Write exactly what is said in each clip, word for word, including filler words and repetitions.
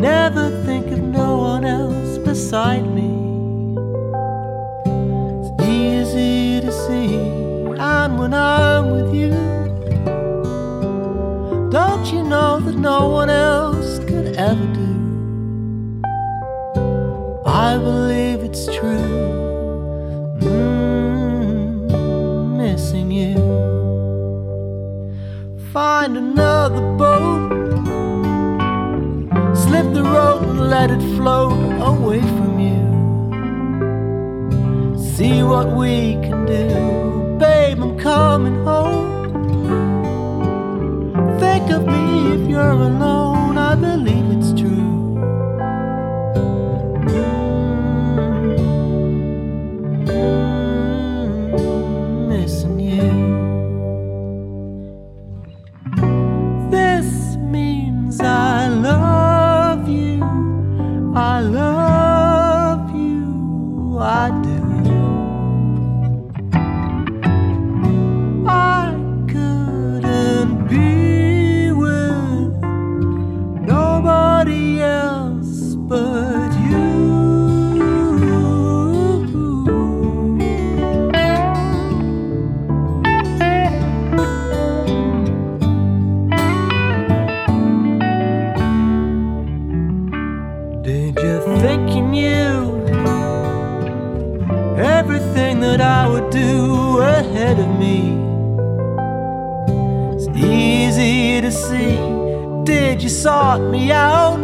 never think of no one else beside me. It's easy to see, and when I'm with you, don't you know that no one else could ever do? I believe it's true, mm, missing you. Find another boat, slip the rope and let it float away from you. See what we can do, babe, I'm coming home. Think of me if you're alone, I believe it's true. Mm, missing you. This means I love you, I love you, I do. I couldn't be with nobody else but you. Did you think you knew everything that I would do ahead of me? It's easy to see. Did you sort me out?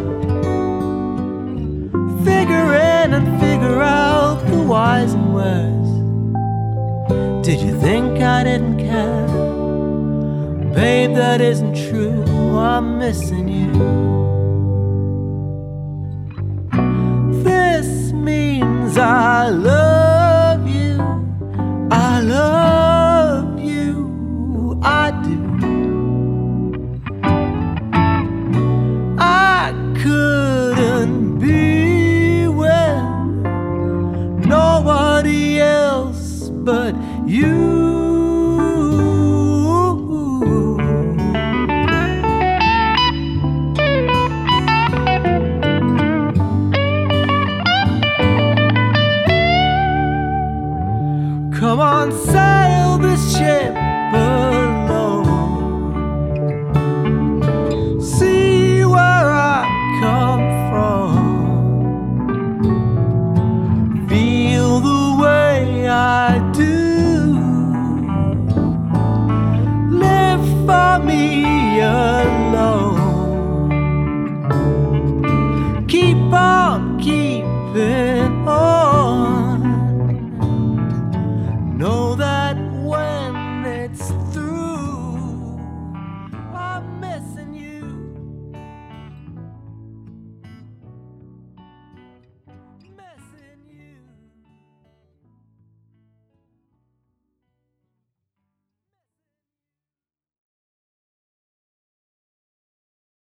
Figure in and figure out the whys and wheres. Did you think I didn't care? Babe, that isn't true, I'm missing you. This means I love you, I love you, I do. I could